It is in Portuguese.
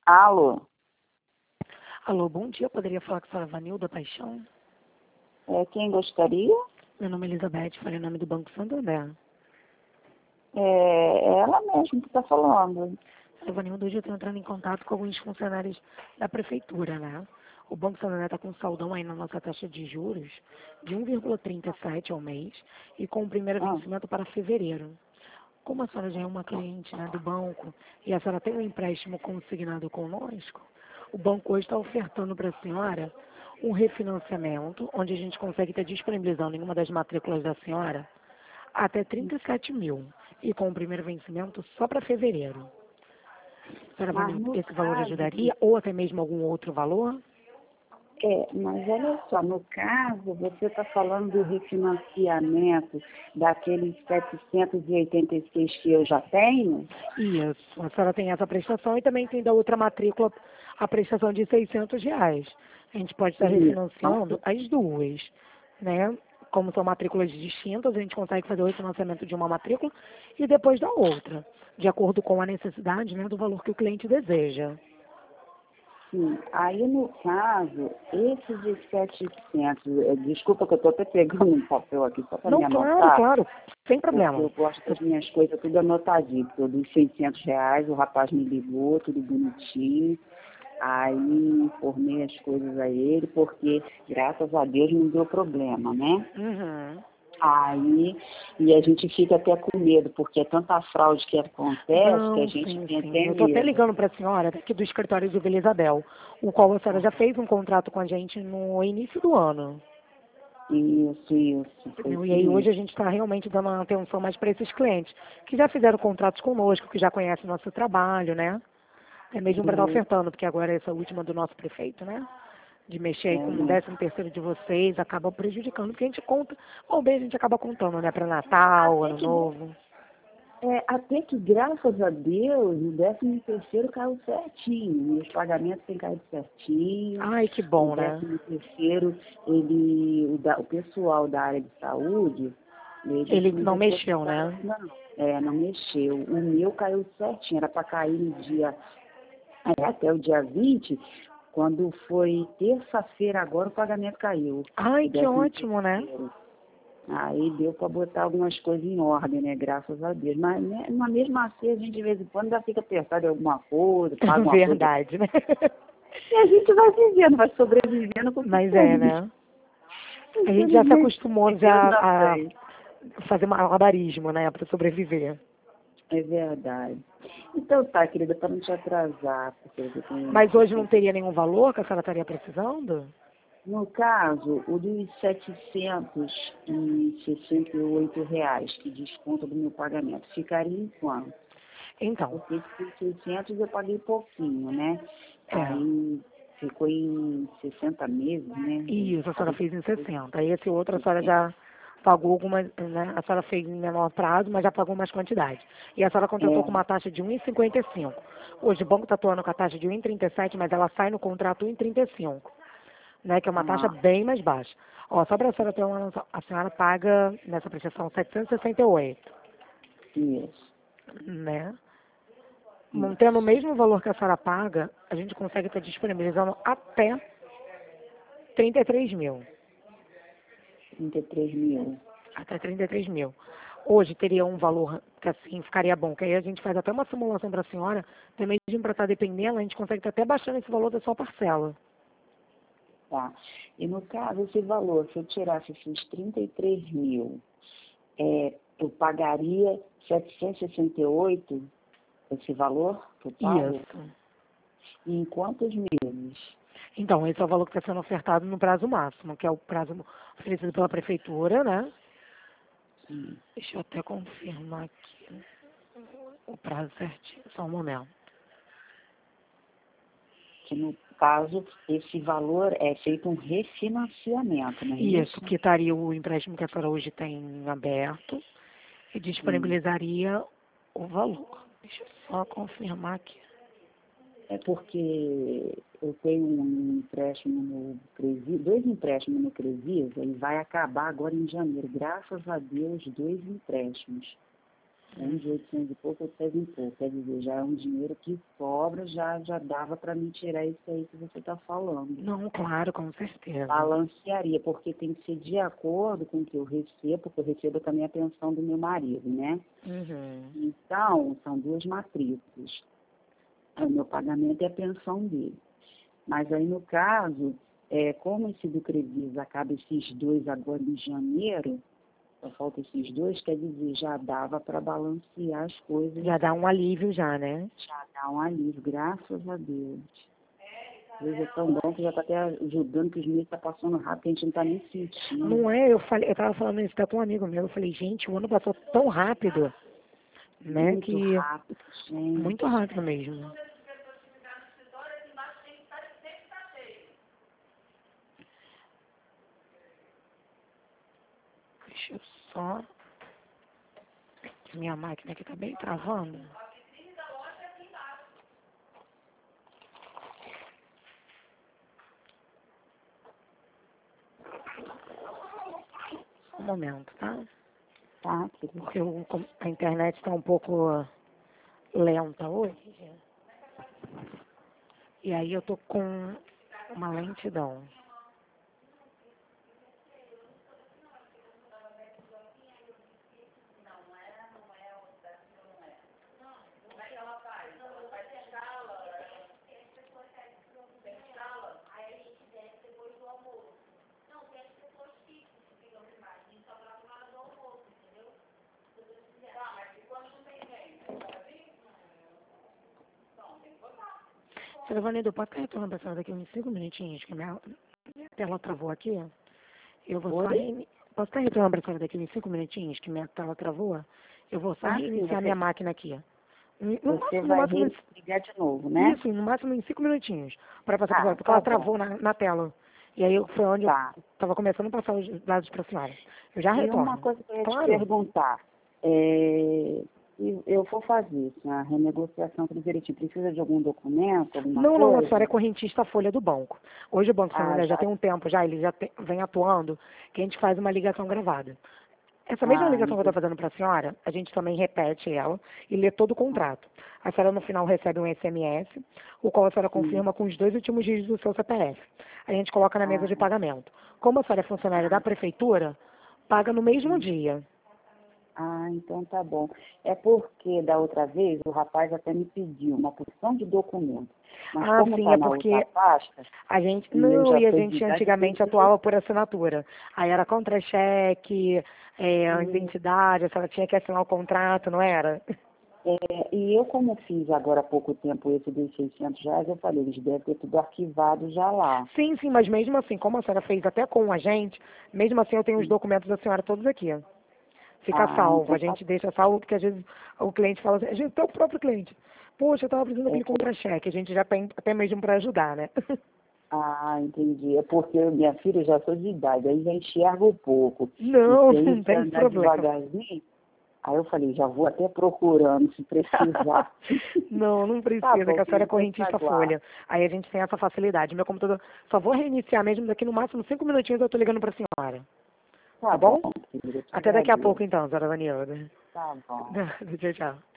Alô? Alô, bom dia. Eu poderia falar com a senhora Vanilda Paixão? Quem gostaria? Meu nome é Elizabeth, falei em nome do Banco Santander. É ela mesmo que está falando. Senhora Vanilda, hoje eu estou entrando em contato com alguns funcionários da prefeitura, né? O Banco Santander está com um saldão aí na nossa taxa de juros de 1,37 ao mês e com o primeiro vencimento para fevereiro. Como a senhora já é uma cliente, né, do banco e a senhora tem um empréstimo consignado conosco, o banco hoje está ofertando para a senhora um refinanciamento, onde a gente consegue estar disponibilizando em uma das matrículas da senhora até 37 mil e com o primeiro vencimento só para fevereiro. A senhora Mas Vanilda, no esse valor caso, ajudaria ou até mesmo algum outro valor? mas olha só, no caso, você está falando do refinanciamento daqueles 786 que eu já tenho? Isso, a senhora tem essa prestação e também tem da outra matrícula a prestação de R$ 600. A gente pode estar refinanciando as duas, né? Como são matrículas distintas, a gente consegue fazer o refinanciamento de uma matrícula e depois da outra, de acordo com a necessidade, né, do valor que o cliente deseja. Sim. Aí, no caso, esse de 700, desculpa que eu estou até pegando um papel aqui só para me Não, claro, anotar, claro, sem porque problema. eu gosto das minhas coisas tudo anotadinho, porque eu dos R$ 600, o rapaz me ligou, tudo bonitinho, aí informei as coisas a ele, porque, graças a Deus, não deu problema, né? Uhum. Aí, e a gente fica até com medo, porque é tanta fraude que acontece que a Não, gente sim, tem sim. até Eu estou até medo. ligando para a senhora daqui do escritório de Vila Isabel, o qual a senhora já fez um contrato com a gente no início do ano. Isso, foi Entendeu? E isso aí hoje a mesmo. gente está realmente dando uma atenção mais para esses clientes que já fizeram contratos conosco, que já conhecem o nosso trabalho, né? É mesmo para estar Uhum. ofertando, porque agora essa última do nosso prefeito, né? De mexer aí com o Né? 13º de vocês, acaba prejudicando, porque a gente conta, ou bem a gente acaba contando, né? Para Natal, Até Ano que, Novo. até que, graças a Deus, o 13º caiu certinho. Meus pagamentos têm caído certinho. Ai, que O bom, né? 13º, o pessoal da área de saúde, eles Ele não não mexeu, depositaram, né? não. Não mexeu. O meu caiu certinho, era para cair no dia, até o dia 20. Quando foi terça-feira agora, o pagamento caiu. O Ai, que décimo ótimo, né? terceiro. Aí deu para botar algumas coisas em ordem, né? Graças a Deus. Mas, né, mesmo assim, a gente de vez em quando já fica apertado em alguma coisa, paga uma coisa. Verdade, né? E a gente vai vivendo, vai sobrevivendo com o que Mas é, tem. né? A gente já se Infelizmente, acostumou Deus já na a frente. fazer malabarismo, né? Para sobreviver. É verdade. Então tá, querida, para não te atrasar, porque eu tenho Mas que hoje não fazer. teria nenhum valor que a senhora estaria precisando? No caso, o dos R$ 768, que desconta do meu pagamento, ficaria em quanto? Então, Porque esse 600 eu paguei pouquinho, né? é. Aí ficou em 60 meses, né? Eu Isso, a senhora paguei fez em 60. Aí esse outro a senhora 60. já pagou algumas, né? A senhora fez em menor prazo, mas já pagou mais quantidade. E a senhora contratou com É, uma taxa de 1,55. Hoje o banco está atuando com a taxa de 1,37, mas ela sai no contrato 1,35, né? Que é uma taxa ah, bem mais baixa. Ó, só para a senhora ter uma noção, a senhora paga nessa prestação 768, isso, né? Mantendo o isso. mesmo valor que a senhora paga, a gente consegue estar disponibilizando até 33 mil. 33 mil. Até 33 mil. Hoje teria um valor que assim ficaria bom, que aí a gente faz até uma simulação para a senhora, também para estar dependendo, a gente consegue estar até baixando esse valor da sua parcela. Tá. E no caso, esse valor, se eu tirasse esses 33 mil, eu pagaria 768, esse valor que eu pago? Isso. E em quantos meses? Então, esse é o valor que está sendo ofertado no prazo máximo, que é o prazo oferecido pela prefeitura, né? Hum. Deixa eu até confirmar aqui o prazo certinho, só um momento. Que no caso, esse valor é feito um refinanciamento, não é Isso, isso? que estaria o empréstimo que a senhora hoje tem aberto e Hum. disponibilizaria o valor. Deixa eu só confirmar aqui. É porque eu tenho um empréstimo no Cresias, dois empréstimos no Cresias, ele vai acabar agora em janeiro. Graças a Deus, dois empréstimos. Um de 800 e pouco, outro 700 e pouco. Quer dizer, já é um dinheiro que sobra, já dava para me tirar isso aí que você está falando. Não, claro, com certeza. Balancearia, porque tem que ser de acordo com o que eu recebo, porque eu recebo também a pensão do meu marido, né? Então, são duas matrizes. O meu pagamento é a pensão dele. Mas aí, no caso, como esse do Crevis acaba esses dois agora em janeiro, só falta esses dois, quer dizer, já dava para balancear as coisas. Já dá um alívio já, né? Já dá um alívio, graças a Deus. Deus é tão bom que já está até ajudando que os meses estão passando rápido, que a gente não está nem sentindo. Não é? Eu tava falando isso até com um amigo meu. Eu falei, gente, o ano passou tão rápido, né? Muito rápido, gente. Muito rápido mesmo. Deixa eu só... Minha máquina aqui tá bem travando. Um momento, tá? Tá, Porque a internet está um pouco lenta hoje. E aí eu tô com uma lentidão. Silvanildo, pode estar retornando para daqui uns 5 minutinhos, que minha tela travou aqui. Eu vou só Posso estar retornando para daqui uns 5 minutinhos, que minha tela travou? Eu vou só reiniciar minha máquina aqui. Você vai ligar de novo, né? Isso, no máximo em 5 minutinhos. Para passar porque ela travou na tela. E aí foi onde eu estava começando a passar os dados para a senhora. Eu já retorno. E uma coisa que eu ia te perguntar. Eu vou fazer a renegociação tudo direitinho. Precisa de algum documento? Não, a senhora é correntista folha do banco. Hoje o Banco Santander já tem um tempo, ele já vem atuando, que a gente faz uma ligação gravada. Essa mesma ligação que eu estou fazendo para a senhora, a gente também repete ela e lê todo o contrato. A senhora no final recebe um SMS, o qual a senhora confirma com os 2 últimos dígitos do seu CPF. A gente coloca na mesa de pagamento. Como a senhora é funcionária da prefeitura, paga no mesmo dia. Então tá bom. É porque da outra vez o rapaz até me pediu uma porção de documentos. Mas como sim, tá é na porque outra pasta, a gente antigamente atuava por assinatura. Aí era contra-cheque, a identidade, a senhora tinha que assinar o contrato, não era? E eu, como fiz agora há pouco tempo esse dos R$ 600, eu falei, eles devem ter tudo arquivado já lá. Sim, mas mesmo assim, como a senhora fez até com a gente, mesmo assim eu tenho os documentos da senhora todos aqui. Fica salvo, então a gente deixa salvo, porque às vezes o cliente fala assim, a gente é o próprio cliente. Poxa, eu estava precisando daquele contra-cheque, a gente já tem até mesmo para ajudar, né? Entendi. É porque minha filha já sou de idade, aí já enxerga um pouco. Não tem problema. Devagarzinho. Aí eu falei, já vou até procurando se precisar. Não precisa, que a senhora é correntista folha. Aí a gente tem essa facilidade. Meu computador, só vou reiniciar mesmo, daqui no máximo 5 minutinhos eu tô ligando para a senhora. Tá bom? Querida, até daqui a pouco então, senhora Vanilda. Tá bom. Tchau, tchau.